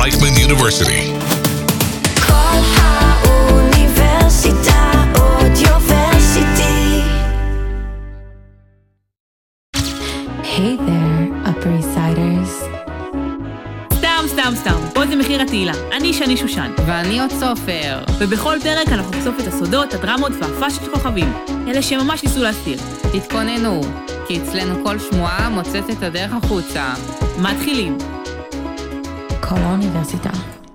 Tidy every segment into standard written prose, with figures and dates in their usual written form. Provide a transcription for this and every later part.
Reichman University. כל האוניברסיטה אודיוורסיטי. Hey there, Upper East Siders. סתם, פה זה מחיר התהילה. אני שני שושן. ואני עוד סופר. ובכל פרק אנחנו נחשוף את הסודות, הדרמות והפאשט של כוכבים. אלה שממש ניסו להסתיר. תתכוננו, כי אצלנו כל שמועה מוצאת את הדרך החוצה. מתחילים. כל האוניברסיטה.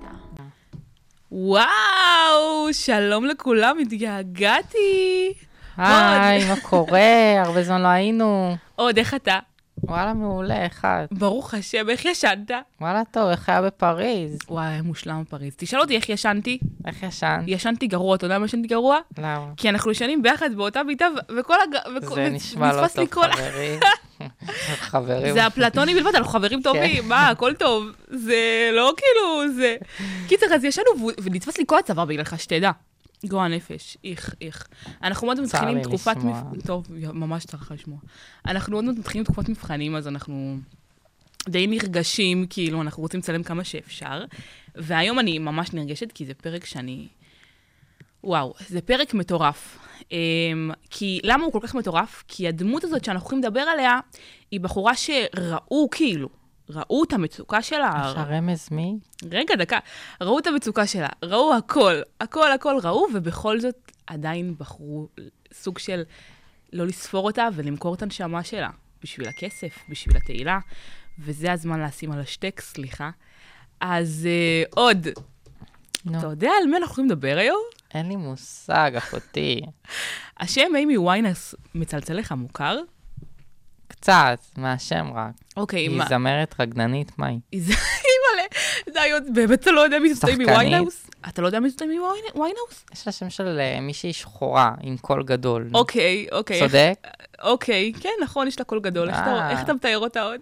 וואו, שלום לכולם, התגעגעתי. היי, מה קורה? הרבה זמן לא היינו. עוד, איך אתה? וואלה, מעולה, אחד. ברוך השם, איך ישנת? וואלה, טוב, איך היה בפריז? וואי, מושלם פריז. תשאל אותי איך ישנתי. איך ישנת? ישנתי גרוע, אתה יודע מה ישנתי גרוע? למה? כי אנחנו ישנים ביחד באותה מיטה, זה נשמע לא טוב, חברים. חברים. זה אפלטוני בלבד, אנחנו חברים טובים, מה, הכל טוב. זה לא כאילו, זה... קיצר, אז ישנו, ונתפס לי כל הצבא בגללך, שתדע. גועל נפש, איך. אנחנו עוד מתחילים תקופת... טוב, ממש צריך לשמוע. אנחנו עוד מתחילים תקופת מבחנים, אז אנחנו די נרגשים, כאילו, אנחנו רוצים לצלם כמה שאפשר. והיום אני ממש נרגשת, כי זה פרק שאני... וואו, זה פרק מטורף. כי למה הוא כל כך מטורף? כי הדמות הזאת שאנחנו יכולים לדבר עליה, היא בחורה שראו כאילו, ראו את המצוקה שלה. הרמז מי? רגע, דקה. ראו את המצוקה שלה, ראו הכל ראו, ובכל זאת עדיין בחרו סוג של לא לספור אותה ולמכור את הנשמה שלה. בשביל הכסף, בשביל התהילה, וזה הזמן לשים על השטק, סליחה. אז עוד. אתה יודע על מי אנחנו יכולים לדבר היום? אין לי מושג, אחותי. השם אימי ויינהאוס מצלצל לך מוכר? קצת, מהשם רק. אוקיי, היא זמרת רגננית, מה היא? היא מלא. די, באמת אתה לא יודע מי זאת אימי ויינהאוס? אתה לא יודע מי זאת אימי ויינהאוס? יש לה שם של מישהי שחורה, עם קול גדול. אוקיי. צודק? אוקיי, כן, נכון, יש לה קול גדול. איך אתה מתאר אותה עוד?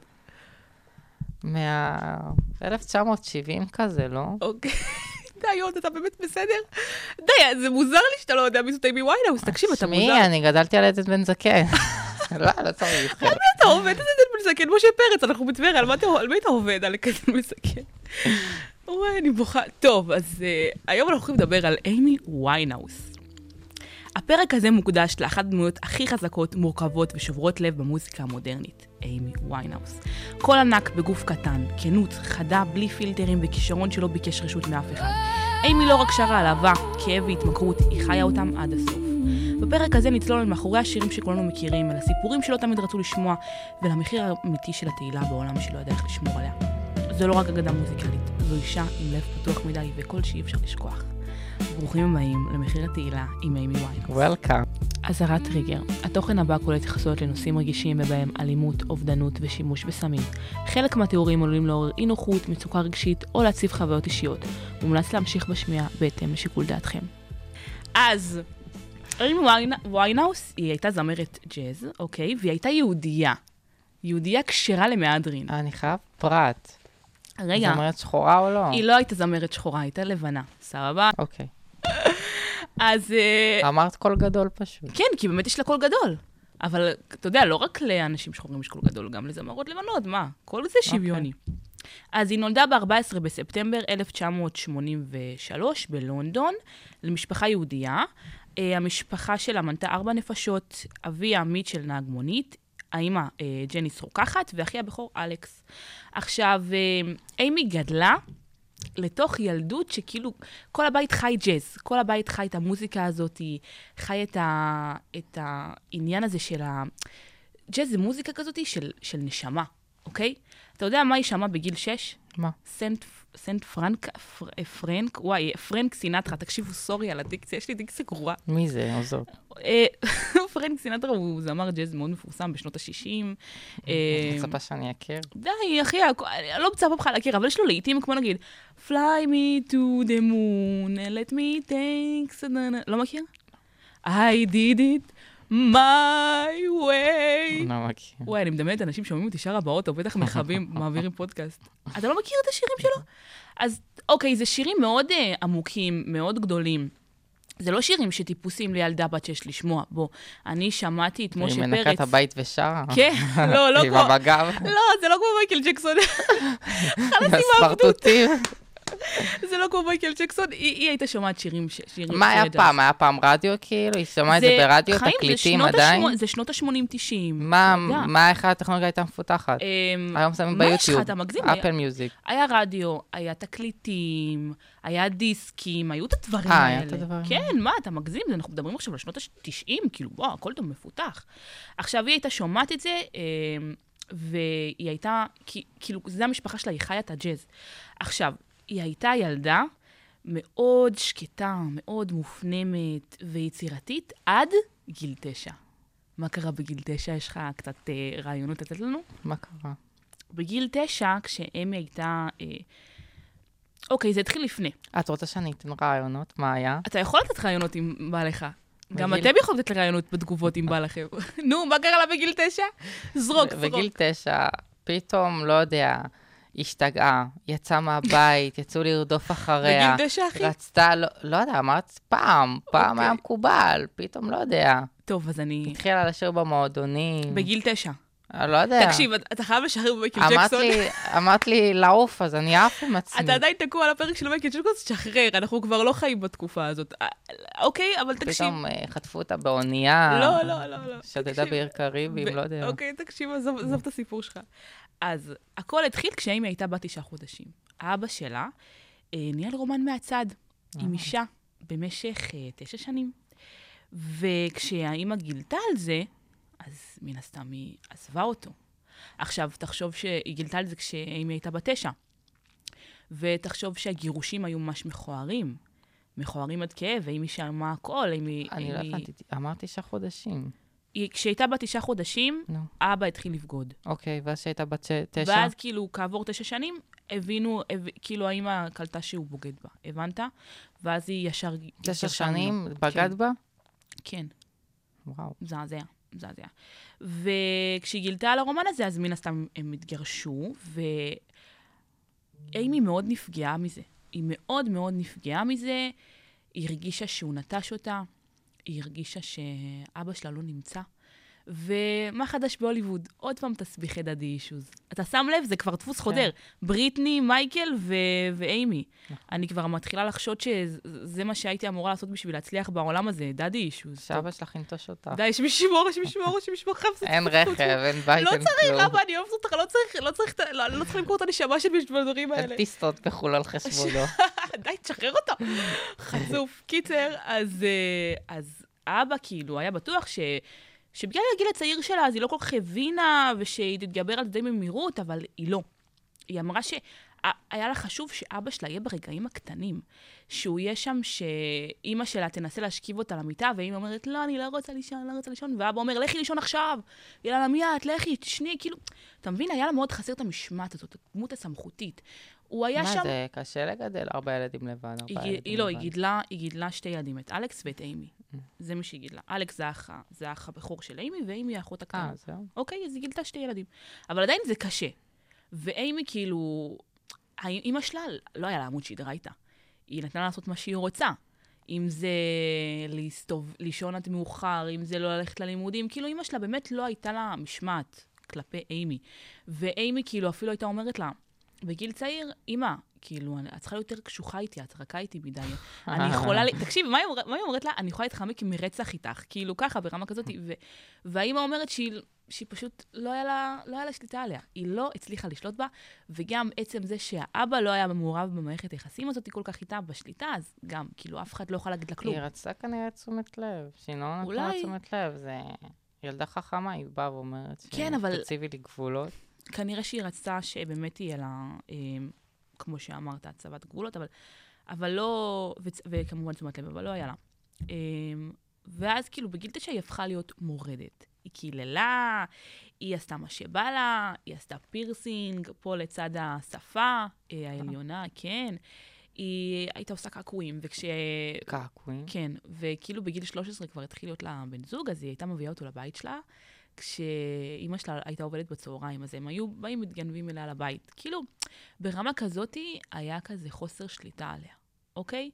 1970 כזה, לא? אוקיי. די, עוד, אתה באמת בסדר? די, זה מוזר לי שאתה לא יודע מי זאת אימי ויינהאוס. תקשיב, אתה מוזר. שמי, אני גדלתי על עדן בן זקן. לא צריך. על מי אתה עובד? עדן בן זקן? משה פרץ, אנחנו בטבריה, על מי אתה עובד? על עדן בן זקן. וואי, אני בוכה. טוב, אז היום אנחנו יכולים לדבר על אימי ויינהאוס. הפרק הזה מוקדש לאחת הדמויות הכי חזקות, מורכבות ושוברות לב במוזיקה המודרנית, אימי ויינהאוס. קול ענק בגוף קטן, כנות, חדה, בלי פילטרים וכישרון שלא ביקש רשות מאף אחד. אימי לא רק שרה על אהבה, כאב והתמכרות, היא חיה אותם עד הסוף. בפרק הזה נצלול על מאחורי השירים שכולנו מכירים, על הסיפורים שלא תמיד רצו לשמוע, ולמחיר האמיתי של התהילה בעולם שלא ידע איך לשמור עליה. זו לא רק אגדה מוזיקלית, זו אישה עם לב פתוח מדי וקול שאי אפשר לשכוח. ברוכים הבאים למחיר התהילה עם אימי ויינהאוס. וולקאם. אזהרת טריגר. התוכן הבא כולל התייחסויות לנושאים רגישים ובהם אלימות, אובדנות ושימוש בסמים. חלק מהתיאורים עלולים לעורר אי נוחות, מצוקה רגשית או להציף חוויות אישיות. מומלץ להמשיך בשמיעה בהתאם לשיקול דעתכם. אז אימי ויינהאוס היא הייתה זמרת ג'אז, אוקיי? והיא הייתה יהודייה כשרה למהדרין. אני חייב פרט. רגע. זמרת שחורה או לא? היא לא הייתה זמרת שחורה, הייתה לבנה. סבבה? אוקיי. אז... אמרת קול גדול פשוט. כן, כי באמת יש לה קול גדול. אבל, אתה יודע, לא רק לאנשים שחורים יש קול גדול, גם לזמרות לבנות, מה? כל זה שוויוני. אז היא נולדה ב-14 בספטמבר 1983 בלונדון, למשפחה יהודייה. המשפחה שלה מנתה 4 נפשות, אביה מיטשל נהג מונית, האמא ג'ניס רוקחת, ואחי הבכור אלכס. עכשיו, אימי גדלה לתוך ילדות שכאילו כל הבית חי ג'אז, כל הבית חי את המוזיקה הזאת, חי את העניין הזה של ג'אז זה מוזיקה כזאת של נשמה, אוקיי? אתה יודע מה היא שמעה בגיל 6? מה? סנט פרנק, וואי, פרנק סינטרה, תקשיבו, סורי על הדיקציה, יש לי דיקציה גרועה. מי זה? או זאת? פרנק סינטרה הוא זמר ג'אז מאוד מפורסם בשנות ה-60. אני מצפה שאני אכיר. די, אחי, לא מצפה בך להכיר, אבל יש לו לעיתים כמו נגיד, Fly me to the moon, let me take... לא מכיר? I did it my way. לא מכיר. וואי, אני מדמיינת, אנשים שומעים אותי שרה באוטו, בטח מחבים, מעבירים פודקאסט. אתה לא מכיר את השירים שלו? אז אוקיי, זה שירים מאוד עמוקים, מאוד גדולים. זה לא שירים שטיפוסים לילדה בת 6 לשמוע. בוא, אני שמעתי את משה פרץ. היא מנקה את הבית ושרה. כן, לא כמו... עם הבגב. לא, זה לא כמו מייקל ג'קסון. הספרטוטים. זה לא כמו מייקל ג'קסון, היא הייתה שומעת שירים מה היה פעם? היה פעם רדיו כאילו? היא שמעה את זה ברדיו, תקליטים עדיין? זה שנות ה-80-90. איך הטכנולוגיה הייתה מפותחת? היום שמים ביוטיוב, אפל מיוזיק. היה רדיו, היה תקליטים, היה דיסקים, היו את הדברים היה האלה. את הדברים. כן, מה, אתה מגזים? אנחנו מדברים עכשיו על שנות ה-90, כאילו, וואו, הכל טוב מפותח. עכשיו, היא הייתה שומעת את זה, והיא הייתה, כאילו, זה המשפחה שלה, היא חיה את הג'אז. עכשיו, היא הייתה ילדה מאוד שקטה, מאוד מופנמת ויצירתית, עד גיל 9. מה קרה בגיל 9? יש לך קצת רעיונות לתת לנו? מה קרה? בגיל 9, כשאמי הייתה... אוקיי, זה התחיל לפני. את רוצה שאני אתן רעיונות? מה היה? אתה יכול לתת רעיונות אם בא לך. גם אתם יכולים לתת רעיונות בתגובות אם בא לכם. נו, מה קרה לה בגיל 9? זרוק. בגיל 9, פתאום, לא יודע, השתגעה, יצאה מהבית, יצאו לרדוף אחריה. בגיל 9, אחי? רצתה, לא יודע, אמרת פעם היה מקובל, פתאום לא יודע. טוב, אז אני... התחילה לשיר במועדונים. בגיל 9. לא יודע. תקשיב, אתה חייב לשחרר במייקל ג'קסון. אמרת לי לעוף, אז אני אעף עם עצמי. אתה עדיין תקוע על הפרק של מייקל ג'קסון, שחרר, אנחנו כבר לא חיים בתקופה הזאת. אוקיי, אבל תקשיב. פתאום חטפו אותה באונייה. לא. שתתה בעיר קריבים, לא יודע. אוקיי, תקשיב, עזוב את הסיפור שלך. אז הכל התחיל כשאמי הייתה בת 9 חודשים. אבא שלה ניהל רומן מהצד עם אישה במשך 9 שנים. וכשהאימא גילתה על זה, אז מן הסתם היא עזבה אותו. עכשיו, תחשוב שהיא גילתה על זה כשאמי הייתה בת 9. ותחשוב שהגירושים היו ממש מכוערים. מכוערים עד כאב, ואמי שמעה הכל, אני לא הבנתי, אמרת 9 חודשים. כשהייתה בת 9 חודשים, אבא התחיל לבגוד. אוקיי, ואז שהייתה בת 9? ואז כאילו, כעבור 9 שנים, הבינו, כאילו האמא קלטה שהוא בוגד בה. הבנת? ואז היא ישר... 9 שנים? בגד בה? כן. וואו. מזעזע. וכשהיא גילתה על הרומן הזה, אז מן הסתם הם התגרשו, ואימי מאוד נפגעה מזה. היא מאוד מאוד נפגעה מזה, היא הרגישה שהוא נטש אותה, היא הרגישה שאבא שלה לא נמצא. ומה חדש בהוליווד? עוד פעם תסביכי דדי אישוז. אתה שם לב, זה כבר דפוס חודר. בריטני, מייקל ואימי. אני כבר מתחילה לחשוד שזה מה שהייתי אמורה לעשות בשביל להצליח בעולם הזה, דדי אישוז. שאבא שלך ינטוש אותך. די, שמשמור. אין רכב, אין בית, אין כלום. לא צריך, אבא, אני אוהבת אותך, לא צריך למכור את הנשמה שלי בשביל הדברים האלה. אין טיסות בחול על חשבונו. די, תשחרר אותו. חצוף. קיצר, אז אבא כאילו היה בטוח שבגלל הגיל הצעיר שלה, אז היא לא כל כך הבינה, ושהיא תתגבר על זה די במהירות, אבל היא לא. היא אמרה שהיה לה חשוב שאבא שלה יהיה ברגעים הקטנים, שהוא יהיה שם שאימא שלה תנסה להשכיב אותה למיטה, ואימא אומרת, לא, אני לא רוצה לישון, ואבא אומר, לכי לישון עכשיו, יאללה, מיד, לכי, תשני, כאילו, אתה מבין, היה לה מאוד חסר את המשמעת הזאת, הדמות הסמכותית. הוא היה שם... מה זה, קשה לגדל 4 ילדים לבד, היא גידלה 2 ילדים, את אלכס ואת אימי. זה מי שהיא גידלה. אלכס זה האח הבכור של אימי, ואימי האחות הקטנה. זהו. אוקיי, אז היא גילתה 2 ילדים. אבל עדיין זה קשה. ואימי כאילו, אימא שלה לא היה לה עמוד שידרה איתה. היא נתנה לעשות מה שהיא רוצה. אם זה לישון עד מאוחר, אם זה לא ללכת ללימודים, כאילו אימא שלה באמת לא הייתה לה משמעת כלפי אימי. ואימי כאילו אפילו הייתה אומרת לה, בגיל צעיר, אמא, כאילו, את צריכה יותר קשוחה איתי, את רכה איתי מדי. אני יכולה... תקשיב, מה היא אומרת לה? אני יכולה להתחמק מרצח איתך, כאילו ככה, ברמה כזאת. והאמא אומרת שהיא פשוט לא היה לה שליטה עליה. היא לא הצליחה לשלוט בה, וגם עצם זה שהאבא לא היה מעורב במערכת היחסים הזאת, היא כל כך איתה בשליטה, אז גם, כאילו, אף אחד לא יכול להגיד לה כלום. היא רצתה כנראה תשומת לב, שהיא לא נתנה תשומת לב, זה ילדה חכמה, היא באה ואומרת שתציבי לי גבולות. כנראה שהיא רצתה שבאמת יהיה לה, כמו שאמרת, הצבת גבולות, אבל לא, וכמובן תשומת לב, אבל לא היה לה. ואז כאילו בגיל 9 היא הפכה להיות מורדת. היא קיללה, היא עשתה מה שבא לה, היא עשתה פירסינג, פה לצד השפה העליונה, כן. היא הייתה עושה קעקועים, קעקועים? כן, וכאילו בגיל 13 כבר התחיל להיות לה בן זוג, אז היא הייתה מביאה אותו לבית שלה, כשאימא שלה הייתה עובדת בצהריים, אז הם היו באים מתגנבים אליה לבית. כאילו, ברמה כזאת היה כזה חוסר שליטה עליה, אוקיי?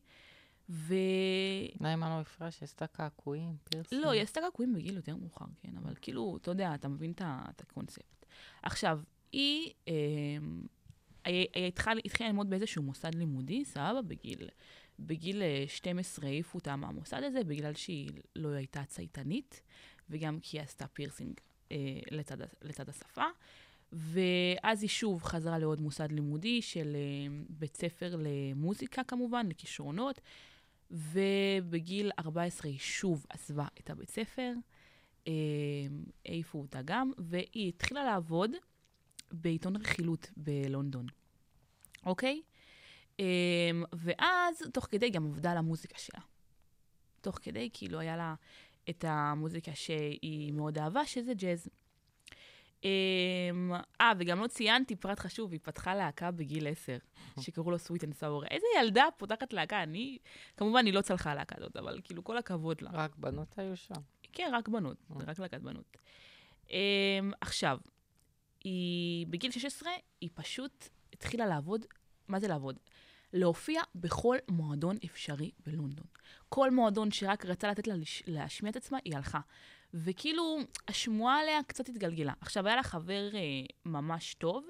למה לא הפרש? היא עשתה קעקועים, פירסינג? לא, היא עשתה קעקועים בגיל יותר מאוחר, כן, אבל כאילו, אתה יודע, אתה מבין את הקונספט. עכשיו, היא היא התחילה ללמוד באיזשהו מוסד לימודי, סבבה, בגיל 12 העיפו אותה מהמוסד הזה, בגלל שהיא לא הייתה צייתנית, וגם כי היא עשתה פירסינג לצד השפה. ואז היא שוב חזרה לעוד מוסד לימודי של בית ספר למוזיקה כמובן, לכישרונות, ובגיל 14 היא שוב עזבה את הבית ספר, העיפו אותה גם, והיא התחילה לעבוד בעיתון רכילות בלונדון. אוקיי? ואז תוך כדי גם עבדה על המוזיקה שלה. תוך כדי כאילו היה לה את המוזיקה שהיא מאוד אהבה, שזה ג'אז. וגם לא ציינתי פרט חשוב, היא פתחה להקה בגיל 10, שקראו לו Sweet and Sour. איזה ילדה פותחת להקה? כמובן, היא לא צלחה להקה הזאת, אבל כאילו כל הכבוד לה. רק בנות היו שם. כן, רק בנות, רק להקת בנות. עכשיו, בגיל 16, היא פשוט התחילה לעבוד, מה זה לעבוד? להופיע בכל מועדון אפשרי בלונדון. כל מועדון שרק רצה לתת לה להשמיע את עצמה, היא הלכה. וכאילו, השמועה עליה קצת התגלגלה. עכשיו, היה לה חבר ממש טוב,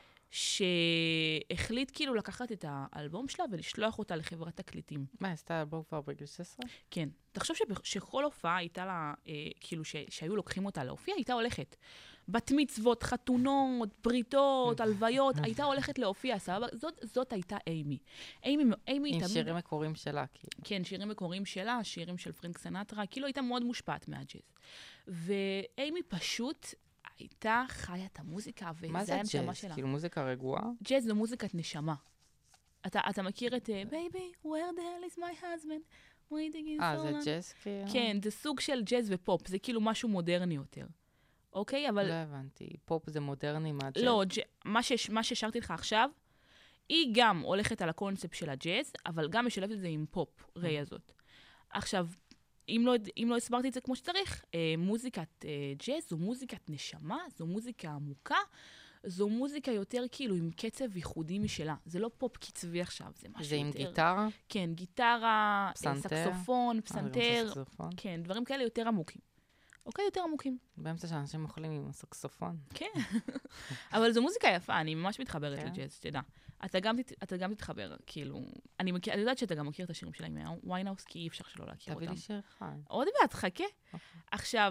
שהחליט כאילו לקחת את האלבום שלה ולשלוח אותה לחברת תקליטים. מה, עשתה אלבום כבר בגיל 16? כן. תחשוב שכל הופעה הייתה לה, כאילו שהיו לוקחים אותה להופיע, הייתה הולכת. בת מצוות, חתונות, בריתות, הלוויות, הייתה הולכת להופיע, סבבה? זאת הייתה אימי. אימי עם תמיד... שירים מקוריים שלה, כאילו. כן, שירים מקוריים שלה, שירים של פרנק סינטרה, כאילו הייתה מאוד מושפעת מהג'אז. ואימי פשוט הייתה חיה את המוזיקה, מה זה ג'אז? כאילו מוזיקה רגועה? ג'אז זו מוזיקת נשמה. אתה מכיר את Baby, where the hell is my husband? waiting in so long. זה ג'אז כאילו? כן, זה סוג של ג'אז ופופ, זה כאילו משהו מודרני יותר. אוקיי, אבל... לא הבנתי, פופ זה מודרני מהג'אז? לא, מה ששרתי לך עכשיו, היא גם הולכת על הקונספט של הג'אז, אבל גם משלבת את זה עם פופ, ריי הזאת. עכשיו, אם לא הסברתי את זה כמו שצריך, מוזיקת ג'אז זו מוזיקת נשמה, זו מוזיקה עמוקה, זו מוזיקה יותר כאילו עם קצב ייחודי משלה. זה לא פופ קצבי עכשיו, זה משהו יותר... זה עם גיטרה? כן, גיטרה, פסנתר? סקסופון, פסנתר. סקסופון? כן, דברים כאלה יותר עמוקים. אוקיי, יותר עמוקים. באמצע שאנשים אוכלים עם סקסופון. כן. אבל זו מוזיקה יפה, אני ממש מתחברת לג'אז, שתדע. אתה גם תתחבר, כאילו... אני יודעת שאתה גם מכיר את השירים שלה עם ויינאוס, כי אי אפשר שלא להכיר אותם. תביא לי שיר אחד. עוד מעט, חכה. עכשיו,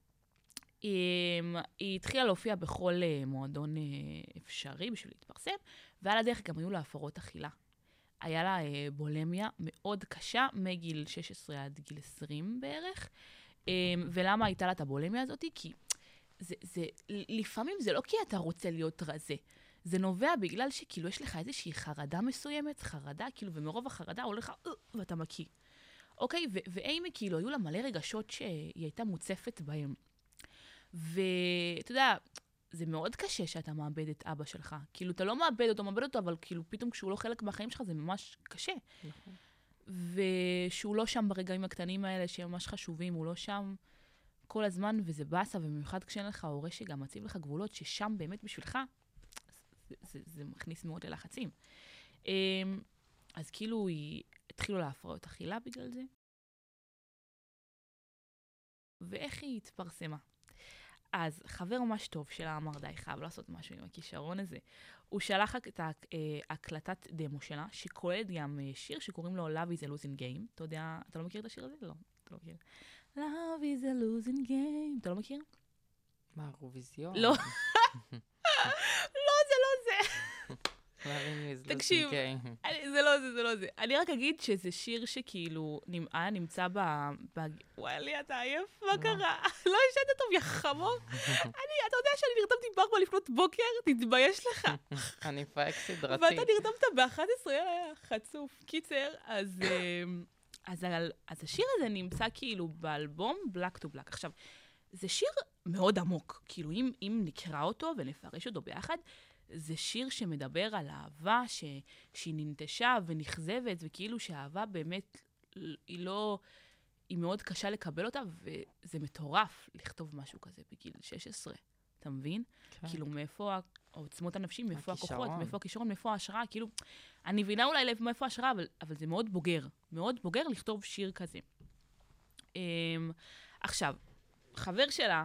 היא התחילה להופיע בכל מועדון אפשרי בשביל להתפרסם, ועל הדרך גם היו לה הפרעות אכילה. היה לה בולמיה מאוד קשה, מגיל 16 עד גיל 20 בערך. ולמה הייתה לה את הבולמיה הזאת? כי לפעמים זה לא כי אתה רוצה להיות רזה. זה נובע בגלל שכאילו יש לך איזושהי חרדה מסוימת, כאילו, ומרוב החרדה הולך ואתה מקיא. אוקיי? ואימי כאילו היו לה מלא רגשות שהיא הייתה מוצפת בהם. ואתה יודע, זה מאוד קשה שאתה מאבד את אבא שלך. כאילו, אתה לא מאבד אותו, אבל כאילו פתאום כשהוא לא חלק מהחיים שלך זה ממש קשה. נכון. ושהוא לא שם ברגעים הקטנים האלה שהם ממש חשובים, הוא לא שם כל הזמן, וזה באסה, ובמיוחד כשאין לך הורה שגם מציב לך גבולות, ששם באמת בשבילך, זה מכניס מאוד ללחצים. אז כאילו התחילו להפרעות אכילה בגלל זה. ואיך היא התפרסמה? אז חבר ממש טוב שלה אמר, די, חייב לעשות משהו עם הכישרון הזה. הוא שלח את הקלטת דמו שלה, שכוללת גם שיר שקוראים לו Love is a losing game. אתה יודע, אתה לא מכיר את השיר הזה? לא, אתה לא מכיר. Love is a losing game. אתה לא מכיר? מה, אירוויזיון? לא. לא, זה לא זה. תקשיב, זה לא זה. אני רק אגיד שזה שיר שכאילו היה נמצא וואי, לי, אתה עייף? מה קרה? לא ישנת טוב, יא חמור. אתה יודע שאני נרדמתי ב4 לפנות בוקר? תתבייש לך. אני פייק סדרתי. ואתה נרדמת ב11, היה חצוף. קיצר, אז השיר הזה נמצא כאילו באלבום Black to Black. עכשיו, זה שיר מאוד עמוק. כאילו, אם נקרא אותו ונפרש אותו ביחד, זה שיר שמדבר על אהבה שהיא ננטשה ונכזבת, וכאילו שהאהבה באמת היא מאוד קשה לקבל אותה, וזה מטורף לכתוב משהו כזה בגיל 16, אתה מבין? כן. כאילו מאיפה העוצמות הנפשיים, מאיפה הכוחות, מאיפה הכישרון, מאיפה ההשראה, כאילו, אני מבינה אולי מאיפה ההשראה, אבל זה מאוד בוגר לכתוב שיר כזה. עכשיו, חבר שלה,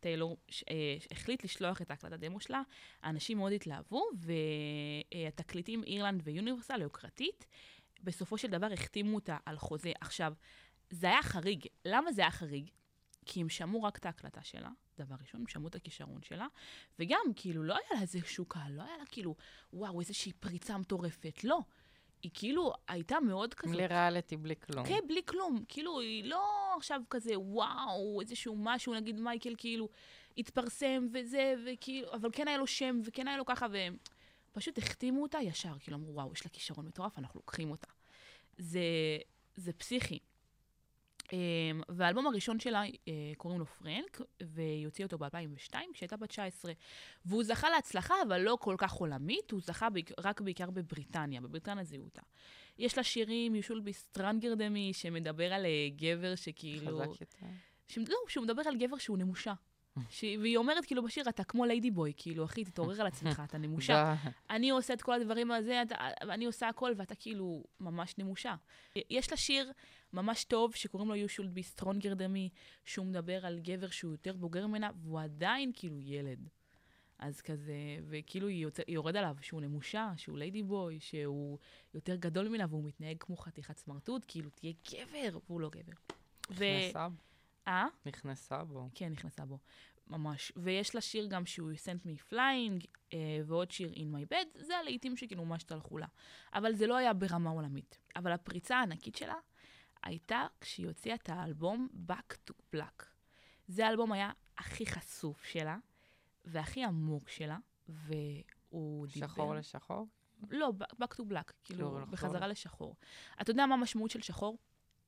טיילור החליט לשלוח את ההקלטת דמו שלה, האנשים מאוד התלהבו, והתקליטים אירלנד ויוניברסל, היוקרתית, בסופו של דבר החתימו אותה על חוזה. עכשיו, זה היה חריג. למה זה היה חריג? כי הם שמעו רק את ההקלטה שלה, דבר ראשון, הם שמעו את הכישרון שלה, וגם, כאילו, לא היה לה איזשהו קהל, לא היה לה, כאילו, וואו, איזושהי פריצה מטורפת, לא. היא כאילו הייתה מאוד כזאת. בלי ריאליטי, בלי כלום. כן, בלי כלום. כאילו, היא לא עכשיו כזה, וואו, איזשהו משהו, נגיד מייקל, כאילו, התפרסם וזה, וכאילו, אבל כן היה לו שם, וכן היה לו ככה, ופשוט החתימו אותה ישר, כאילו, אמרו, וואו, יש לה כישרון מטורף, אנחנו לוקחים אותה. זה פסיכי. והאלבום הראשון שלה קוראים לו פרנק, והיא הוציאה אותו ב-2002, כשהייתה בת 19. והוא זכה להצלחה, אבל לא כל כך עולמית, הוא זכה רק בעיקר בבריטניה, בבריטניה זיהו אותה. יש לה שירים, You Should Be Stronger Than Me, שמדבר על גבר שכאילו... חזק יותר. לא, שהוא מדבר על גבר שהוא נמושה. והיא אומרת כאילו בשיר, אתה כמו ליידי בוי, כאילו, אחי, תתעורר על עצמך, אתה נמושה. אני עושה את כל הדברים הזה, אני עושה הכל, ואתה כאילו ממש נמושה. יש לה שיר ממש טוב, שקוראים לו You Should Be Stronger Than Me, שהוא מדבר על גבר שהוא יותר בוגר ממנה, והוא עדיין כאילו ילד. אז כזה, וכאילו היא יורד עליו שהוא נמושה, שהוא ליידי בוי, שהוא יותר גדול ממנה, והוא מתנהג כמו חתיכת סמרטוט, כאילו תהיה גבר, והוא לא גבר. נכנסה? נכנסה בו. כן, נכנסה בו, ממש. ויש לה שיר גם שהוא Sent Me Flying, ועוד שיר In My Bed, זה הלעיתים שכאילו ממש תלכו לה. אבל זה לא היה ברמה עולמית. אבל הפריצה הענקית שלה הייתה כשהיא הוציאה את האלבום Back to Black. זה האלבום היה הכי חשוף שלה, והכי עמוק שלה, והוא דיבר... שחור לשחור? לא, Back to Black, כאילו בחזרה לשחור. אתה יודע מה המשמעות של שחור?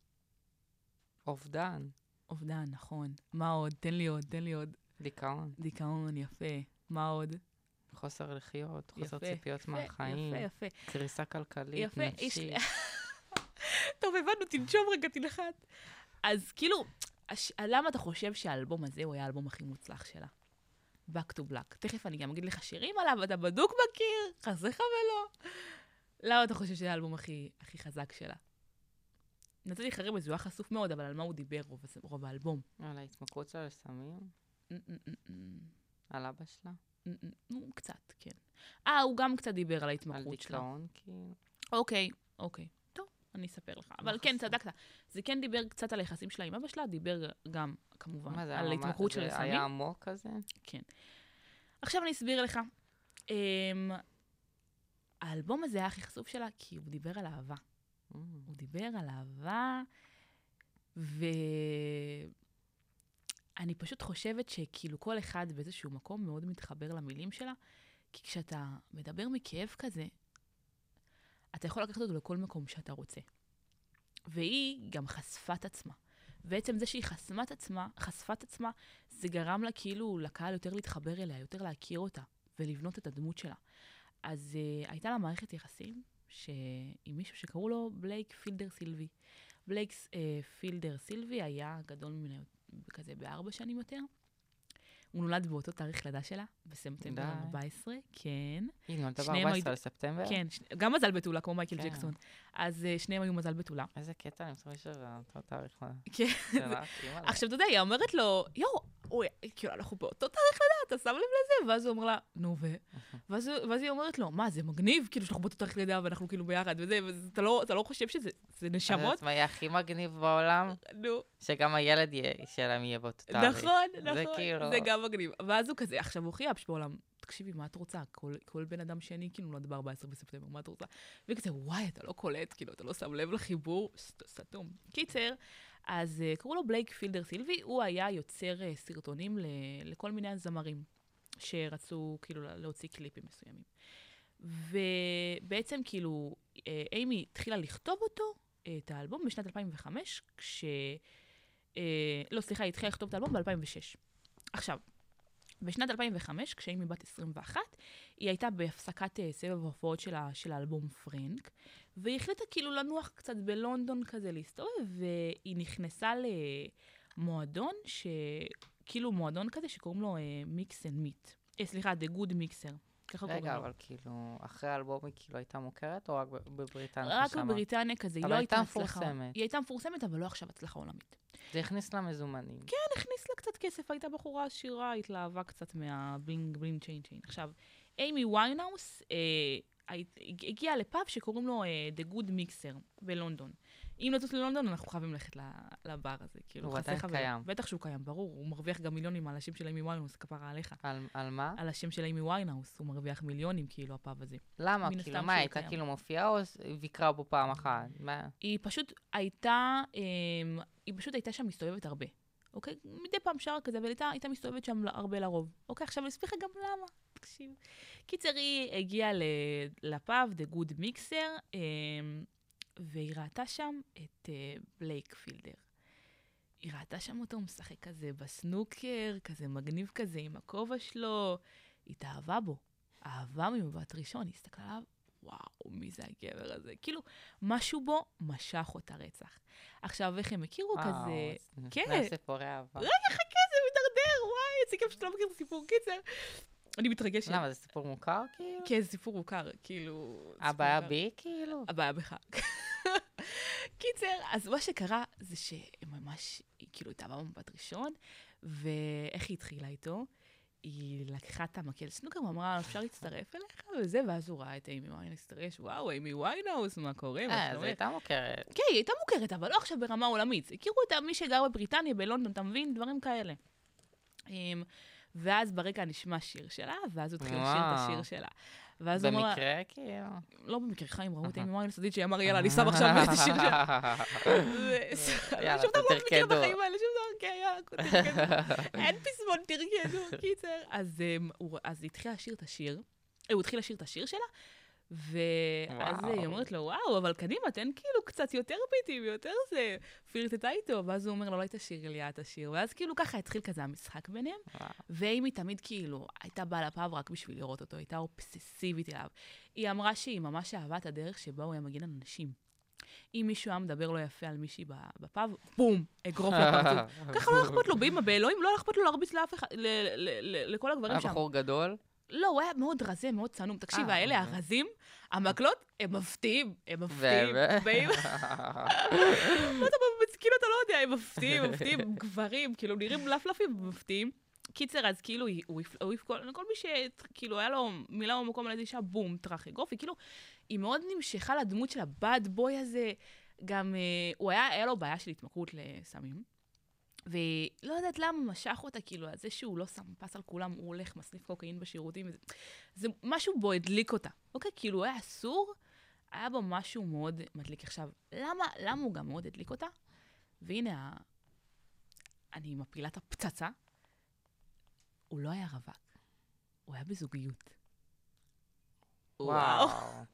אובדן. אובדן, נכון. מה עוד? תן לי עוד. דיכאון. דיכאון, יפה. מה עוד? חוסר לחיות, חוסר ציפיות מהחיים. יפה. קריסה כלכלית, נפשית. טוב, הבנו, תנשום רגע, תנחת. אז כאילו, למה אתה חושב שהאלבום הזה הוא היה האלבום הכי מוצלח שלה? Back to Black. תכף אני גם אגיד לך שירים עליו, אתה בדוק בקיר, חסך ולא. למה אתה חושב שזה האלבום הכי חזק שלה? נתתי לך רמז, הוא היה חשוף מאוד, אבל על מה הוא דיבר רוב האלבום? על ההתמכרות שלה לסמים? על אבא שלה? קצת, כן. הוא גם קצת דיבר על ההתמכרות שלה. על דיכאון, כאילו. אוקיי. טוב, אני אספר לך. אבל כן, צדקת. זה כן דיבר קצת על היחסים שלה עם אבא שלה, דיבר גם, כמובן, על ההתמכרות שלה לסמים. זה היה עמוק כזה? כן. עכשיו אני אסביר לך. האלבום הזה היה הכי חשוף שלה, כי הוא דיבר על אהבה. הוא דיבר על אהבה, ואני פשוט חושבת שכאילו כל אחד באיזשהו מקום מאוד מתחבר למילים שלה, כי כשאתה מדבר מכאב כזה, אתה יכול לקחת אותו לכל מקום שאתה רוצה. והיא גם חשפה את עצמה. בעצם זה שהיא חשפה את עצמה, זה גרם לה כאילו לקהל יותר להתחבר אליה, יותר להכיר אותה, ולבנות את הדמות שלה. אז הייתה לה מערכת יחסים, עם מישהו שקראו לו בלייק פילדר סילבי. בלייק פילדר סילבי היה גדול ממנו כזה ב4 שנים יותר. הוא נולד באותו תאריך לידה שלה, בספטמבר 14, כן. היא נולדה ב-14 לספטמבר? כן, גם מזל בתולה, כמו מייקל ג'קסון. אז שניהם היו מזל בתולה. איזה קטע, אני חושבת שאותו תאריך לידה. כן. עכשיו, אתה יודע, היא אומרת לו, כאילו, אנחנו באותו תאריך לידה, אתה שם לב לזה? ואז הוא אומר לה, נו, ואז היא אומרת לו, מה, זה מגניב, כאילו, שאנחנו באותו תאריך לידה, ואנחנו כאילו ביחד, וזה, אתה לא חושב שזה נשמות? אז מה יהיה הכי מגניב בעולם? נו. שגם הילד שלהם יהיה באותו תאריך. נכון, זה גם מגניב. ואז הוא כזה, עכשיו הוא הכי אבש בעולם, תקשיבי, מה את רוצה? כל בן אדם שני, כאילו, נולד ב-14 בספטמבר, מה את רוצה? וכזה, וואי, אתה לא קולט, כאילו, אתה לא שם לב לחיבור, סתום. קיצר, אז קראו לו בלייק פילדר סילבי, הוא היה יוצר סרטונים לכל מיני זמרים, שרצו, כאילו, להוציא קליפים מסוימים. ובעצם, כאילו, אימי התחילה לכתוב אותו, את האלבום, בשנת 2005, היא התחילה לכתוב את האלבום ב-2006. עכשיו, בשנת 2005, כשאימי בת 21, היא הייתה בהפסקת סבב ההופעות של האלבום פרנק, והיא החליטה כאילו לנוח קצת בלונדון כזה להסתובב, והיא נכנסה למועדון, כאילו מועדון כזה שקוראים לו Mix and Meet. The Good Mixer. ככה קוראים לו. רגע, אבל כאילו, אחרי האלבום היא כאילו הייתה מוכרת, או רק בבריטניה? רק בבריטניה כזה, היא לא הייתה הצלחה. היא הייתה מפורסמת, אבל לא עכשיו הצלחה עולמית. זה הכניס לה מזומנים. כן, הכניס לה קצת כסף, הייתה בחורה עשירה, התלהבה קצת מהבלינג בלינג צ'יין צ'יין. עכשיו, אימי ויינהאוס הגיעה לפאב שקוראים לו The Good Mixer בלונדון. אם נטוס ללונדון, אנחנו חייבים ללכת לבר הזה. הוא עדיין קיים. בטח שהוא קיים, ברור. הוא מרוויח גם מיליונים על השם של אימי ויינהאוס, כפרה עליך. על מה? על השם של אימי ויינהאוס, הוא מרוויח מיליונים, כאילו, הפאב הזה. למה? כאילו, מה, הייתה כאילו מופיעה או ויקרה בו פעם אחת? היא פשוט הייתה שם מסתובבת הרבה. אוקיי? מדי פעם שעה כזה, אבל הייתה מסתובבת שם הרבה לרוב. אוקיי? עכשיו אני אסביר לך גם למה. תקשיב. קיצר, היא הגיעה לפאב, The Good Mixer, והיא ראתה שם את בלייק פילדר. היא ראתה שם אותו משחק כזה בסנוקר, כזה מגניב כזה עם הכובע שלו. היא התאהבה בו. אהבה ממבט ראשון, היא הסתכלה עליו, וואו, מי זה הגבר הזה? כאילו, משהו בו משך אותה רצח. עכשיו, איך הם הכירו כזה... כן. זה סיפורי אהבה. רגע, חכה, זה מדרדר, וואי, איזה כיף שאתה לא מכיר את הסיפור. קיצר, אני מתרגשת. למה, זה סיפור מוכר, כאילו? כן, זה סיפור מוכר, כאילו... הבעיה בי, כאילו? הבעיה בך. קיצר, אז מה שקרה זה שהם ממש, כאילו, התאהבה במבט ראשון, ואיך היא התחילה איתו? היא לקחה את המקל סנוקר ואמרה, אפשר להצטרף אליך וזה, ואז הוא ראה את אימי ויינהאוס, וואו, אימי ויינהאוס, מה קורה? אז הייתה מוכרת. כן, היא הייתה מוכרת, אבל לא עכשיו ברמה עולמית. הכירו את מי שגר בבריטניה, בלונדון, אתה מבין? דברים כאלה. ואז ברקע נשמע שיר שלה, ואז הוא התחיל לשיר את השיר שלה. במקרה, כאילו? לא במקרה, חיים, ראו את אימי ויינהאוס, עדיין שאמר, יאללה, אני שם עכשיו את השיר שלה. יאללה, שום דבר לא מכיר תרקדו. בחיים האלה, שום דבר, כן, יאללה, תרקדו. אין פסמון, תרקדו, קיצר. אז היא התחילה לשיר את השיר, הוא התחיל לשיר את השיר שלה, ואז היא אומרת לו, וואו, אבל קדימה, תן כאילו קצת יותר ביטים, יותר זה, פרטטה איתו, ואז הוא אומר לו, לא תשאיר לי את השיר, ואז כאילו ככה התחיל כזה המשחק ביניהם, ואימי תמיד כאילו הייתה באה לפאב רק בשביל לראות אותו, הייתה אובססיבית אליו. היא אמרה שהיא ממש אהבה את הדרך שבה הוא היה מגן על אנשים. אם מישהו היה מדבר לא יפה על מישהי בפאב, בום, אגרוף לפרצוף. ככה לא אכפת לו, באמא, באלוהים, לא אכפת לו להרביץ לאף אחד, לכל הגברים שם. היה בחור גדול? לא, הוא היה מאוד רזה, מאוד צנום. תקשיב, האלה הרזים, המקלות, הם מפתיעים, הם מפתיעים. לא, כאילו, אתה לא יודע, הם מפתיעים, גברים, כאילו, נראים לפלפים, הם מפתיעים. קיצר, אז כאילו, הוא העיף כל מי שכאילו, היה לו מילה במקום על איזה אישה, בום, טרח אגרוף, וכאילו, היא מאוד נמשכה לדמות של הבאד בוי הזה, גם, היה לו בעיה של התמכרות לסמים. ולא יודעת למה משך אותה, כאילו, זה שהוא לא שם פס על כולם, הוא הולך, מסניף קוקאין בשירותים, זה משהו בו הדליק אותה, אוקיי? כאילו, הוא היה אסור, היה בו משהו מאוד מדליק. עכשיו, למה הוא גם מאוד הדליק אותה? והנה, אני מפילה את הפצצה, הוא לא היה רווק, הוא היה בזוגיות. וואו.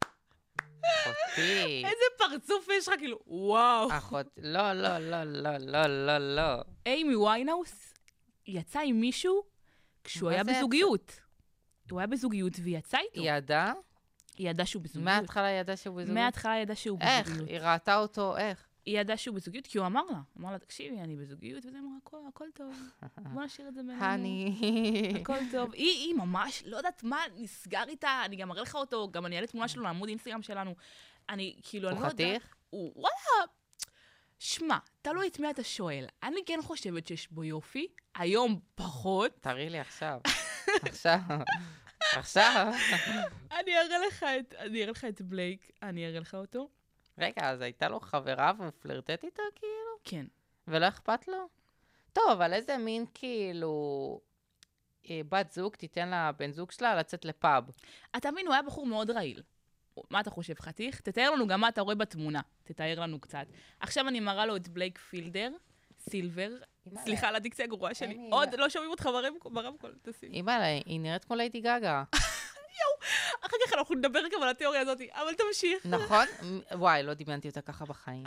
אחותי. איזה פרצוף יש לך, כאילו, וואו. לא, לא, לא, לא, לא, לא, לא. אימי ויינהאוס יצא עם מישהו כשהוא היה בזוגיות. הוא היה בזוגיות והיא יצאה איתו. היא ידעה? היא ידעה שהוא בזוגיות. מההתחלה ידעה שהוא בזוגיות? מההתחלה ידעה שהוא בזוגיות. איך? היא ראתה אותו, איך? היא ידעה שהוא בזוגיות, כי הוא אמר לה, תקשיבי, אני בזוגיות, וזה אמרה, הכל טוב, בוא נשאיר את זה בינינו. הכל טוב. היא ממש, לא יודעת מה נסגר איתה, אני גם אראה לך אותו, גם אני אעלה תמונה שלו לעמוד אינסטגרם שלנו. אני כאילו, אני לא יודעת. הוא חתיך? וואלה, שמע, תלוי את מי אתה שואל. אני כן חושבת שיש בו יופי, היום פחות. תראי לי עכשיו. עכשיו. אני אראה לך את בלייק, אני אראה לך אותו. רגע, אז הייתה לו חברה והוא פלרטט איתה כאילו? כן. ולא אכפת לו? טוב, אבל איזה מין כאילו בת זוג תיתן לבן זוג שלה לצאת לפאב. אתה מבין, הוא היה בחור מאוד רעיל. מה אתה חושב, חתיך? תתאר לנו גם מה אתה רואה בתמונה. תתאר לנו קצת. עכשיו אני מראה לו את בלייק סילבר. סליחה על הדיקציה הגרועה שלי. עוד לא שומעים אותך ברמקול, תשים. אימא'לה, היא נראית כמו ליידי גגה. אחר כך אנחנו נדבר גם על התיאוריה הזאת, אבל תמשיך. נכון? וואי, לא דמיינתי אותה ככה בחיים.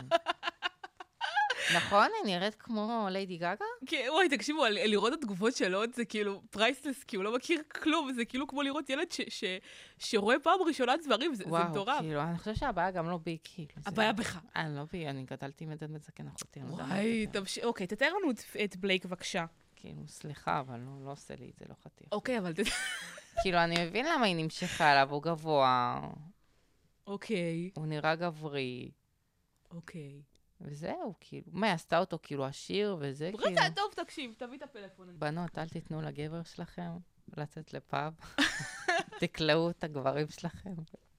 נכון? היא נראית כמו ליידי גגה? כן, וואי, תקשיבו, לראות את התגובות שלו, זה כאילו פרייסלס, כי הוא לא מכיר כלום, זה כאילו כמו לראות ילד שרואה פעם ראשונה דברים, זה מטורף. וואו, כאילו, אני חושבת שהבעיה גם לא בי, כאילו. הבעיה בך. אני לא בי, אני גדלתי עם עדן מזקן אחותי. וואי, תמשיך, אוקיי, תתאר לנו את בלייק, בבקשה. כאילו, סליחה, אבל לא עושה לי את זה, לא חתיך. אוקיי, אבל כאילו, אני מבין למה היא נמשכה אליו, הוא גבוה, אוקיי, הוא נראה גברי, אוקיי. וזהו, כאילו. מה, עשתה אותו כאילו עשיר, וזה כאילו... רגע, טוב, תקשיב, תביא את הפלאפון. בנות, אל תיתנו לגבר שלכם לצאת לפאב. תקלעו את הגברים שלכם.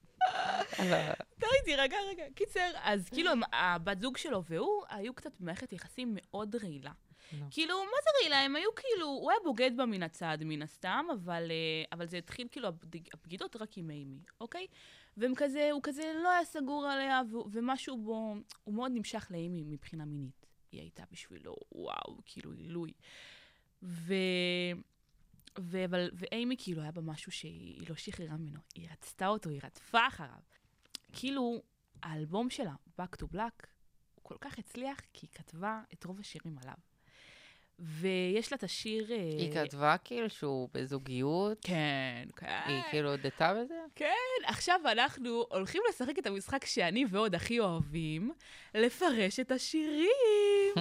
תראי, רגע. קיצר, אז כאילו הבת זוג שלו והוא היו קצת במערכת יחסים מאוד רעילה. כאילו, מה זה רעילה? הם היו כאילו, הוא היה בוגד בה מן הצד, מן הסתם, אבל זה התחיל כאילו הבגידות רק עם אימי, אוקיי? והם כזה, הוא כזה לא היה סגור עליה, ומשהו בו, הוא מאוד נמשך לאימי מבחינה מינית. היא הייתה בשבילו, וואו, כאילו עילוי. ואימי כאילו היה בה משהו שהיא לא שחררה ממנו. היא רצתה אותו, היא רדפה אחריו. כאילו, האלבום שלה, Back to Black, הוא כל כך הצליח, כי היא כתבה את רוב השירים עליו. ויש לה את השיר... היא כתבה כאילו שהוא בזוגיות? כן. היא כאילו הודתה בזה? כן, עכשיו אנחנו הולכים לשחק את המשחק שאני ועוד הכי אוהבים, לפרש את השירים.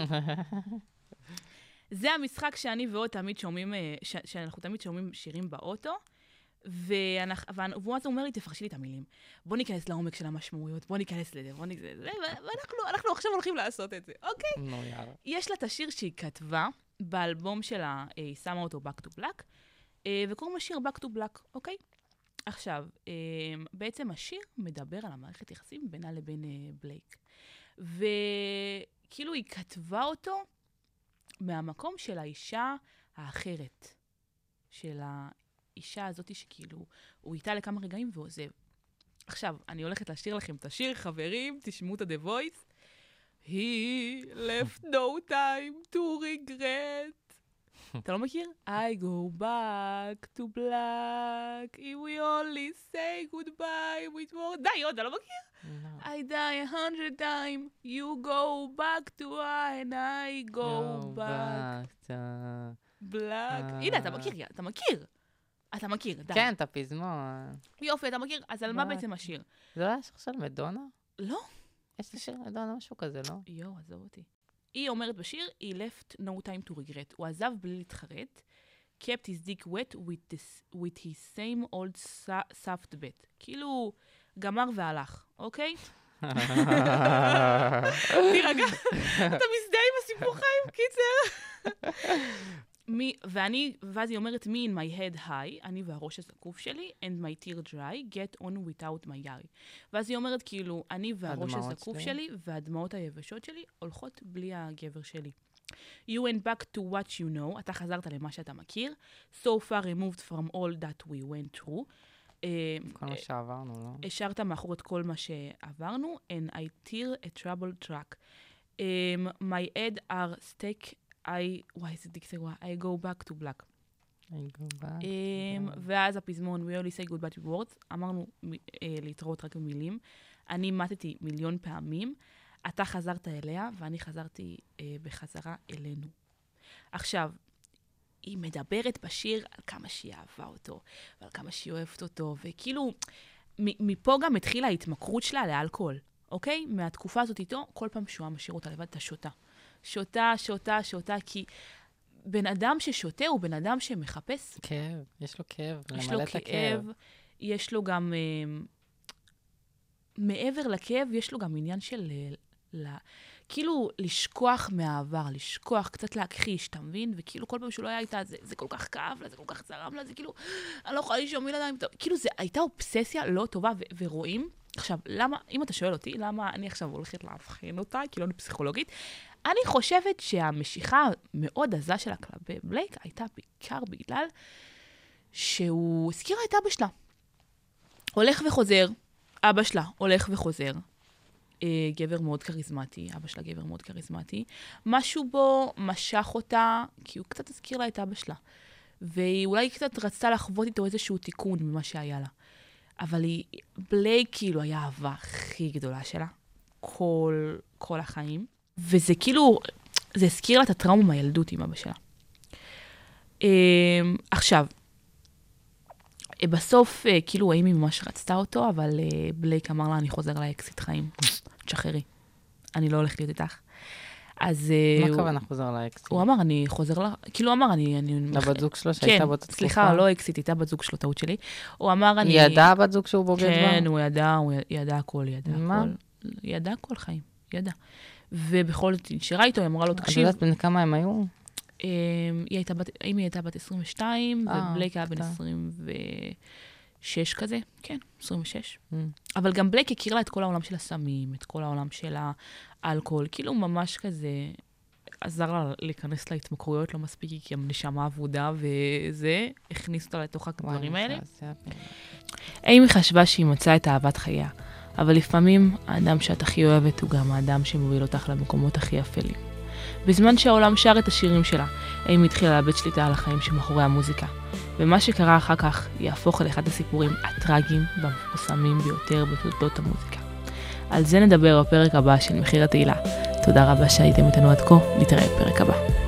זה המשחק שאני ועוד תמיד שומעים, שאנחנו תמיד שומעים שירים באוטו, והוא אז אומר לי, תפרשי לי את המילים. בוא ניכנס לעומק של המשמעויות, בוא ניכנס לזה, ואנחנו עכשיו הולכים לעשות את זה, אוקיי? נו, יאללה. יש לה את השיר שהיא כתבה, באלבום שלה, היא שמה אותו Back to Black, וקוראים לשיר Back to Black, אוקיי? עכשיו, בעצם השיר מדבר על המערכת יחסים בינה לבין בלייק. וכאילו היא כתבה אותו מהמקום של האישה האחרת, של האישה הזאת שכאילו הוא איתה לכמה רגעים ועוזב. עכשיו, אני הולכת לשיר לכם את השיר, חברים, תשמעו את The Voice. He left no time to regret. אתה לא מכיר? I go back to black, if we only say goodbye with more... די, עוד, אתה לא מכיר? I die 100 times, you go back to and I go back to black. הנה, אתה מכיר, אתה מכיר. אתה מכיר, די. כן, את הפזמון. יופי, אתה מכיר. אז על מה בעצם השיר? זה לא היה שיר של מדונה? לא. יש לי שיר מדונה, משהו כזה, לא? יואו, עזוב אותי. היא אומרת בשיר, he left no time to regret. הוא עזב בלי להתחרט. kept his dick wet with his same old soft bet. כאילו, גמר והלך, אוקיי? תירגע, אתה מזדהה עם הסיפור חיים, קיצר. ואז היא אומרת, me in my head high, אני והראש הזקוף שלי, and my tear dry, get on without my eye. ואז היא אומרת, כאילו, אני והראש הזקוף שלי, והדמעות היבשות שלי, הולכות בלי הגבר שלי. You went back to what you know, אתה חזרת למה שאתה מכיר, so far removed from all that we went through. כל מה שעברנו, לא? השארת מאחור את כל מה שעברנו, and I tear a troubled track. My head are stuck, וואי, איזה דיקסגוע, I go back to black. I go back. ואז הפזמון, we only say goodbye to words, אמרנו להתראות רק במילים. אני מתתי מיליון פעמים, אתה חזרת אליה, ואני חזרתי בחזרה אלינו. עכשיו, היא מדברת בשיר על כמה שהיא אהבה אותו, ועל כמה שהיא אוהבת אותו, וכאילו, מפה גם התחילה ההתמכרות שלה לאלכוהול, אוקיי? מהתקופה הזאת איתו, כל פעם שהוא משאיר אותה לבד, אתה שותה. שותה, כי בן אדם ששותה הוא בן אדם שמחפש... כאב, יש לו כאב, יש למלא לו את הכאב. כאב, יש לו גם... מעבר לכאב, יש לו גם עניין של... כאילו לשכוח מהעבר, לשכוח, קצת להכחיש, אתה מבין? וכאילו כל פעם שהוא לא היה איתה, זה כל כך כאב לה, זה כל כך צרם לה, זה כאילו, אני לא יכולה לישון ילדיים, כאילו זה הייתה אובססיה לא טובה, ורואים, עכשיו, למה, אם אתה שואל אותי, למה אני עכשיו הולכת להבחין אותה, כאילו אני פסיכולוגית, אני חושבת שהמשיכה המאוד עזה של הכלבי בלייק הייתה בעיקר בגלל שהוא הזכירה את אבא שלה. הולך וחוזר, אבא שלה הולך וחוזר. גבר מאוד קריזמטי, אבא שלה גבר מאוד קריזמטי. משהו בו משך אותה, כי הוא קצת הזכיר לה את אבא שלה. והיא אולי קצת רצתה לחוות איתו איזשהו תיקון ממה שהיה לה. אבל בלייק כאילו היה האהבה הכי גדולה שלה. כל החיים. וזה כאילו, זה הזכיר לה את הטראומה מהילדות עם אבא שלה. עכשיו, בסוף, כאילו, אימי ממש רצתה אותו, אבל בלייק אמר לה, אני חוזר לאקסיט חיים. תשחררי. אני לא הולכת להיות איתך. אז... מה הכוונה חוזר לאקסיט? הוא אמר, אני חוזר לה... כאילו, הוא אמר, אני... לבת זוג שלו שהייתה באותה תקופה? סליחה, לא אקסיט, הייתה בת זוג שלו, טעות שלי. הוא אמר, אני... היא ידעה בת זוג שהוא בוגד בה? כן, הוא ידע הכל, מה? ידע הכל חיים, ידע. ובכל זאת, נשארה איתו, היא אמרה לו, את תקשיב... יודעת בין כמה הם היו? היא הייתה בת 22, ובלייק היה בן 26 כזה, כן, 26. אבל גם בלייק הכיר לה את כל העולם של הסמים, את כל העולם של האלכוהול, כאילו ממש כזה עזר לה להיכנס להתמכרויות לא מספיק, כי הם נשמה עבודה, וזה הכניס אותה לתוך הדברים האלה. אימי חשבה שהיא מצאה את אהבת חייה, אבל לפעמים האדם שאת הכי אוהבת הוא גם האדם שמוביל אותך למקומות הכי אפלים. בזמן שהעולם שר את השירים שלה, אימי התחילה לאבד שליטה על החיים שמאחורי המוזיקה. ומה שקרה אחר כך יהפוך לאחד הסיפורים הטרגיים והמפורסמים ביותר בתולדות המוזיקה. על זה נדבר בפרק הבא של מחיר התהילה. תודה רבה שהייתם איתנו עד כה, נתראה בפרק הבא.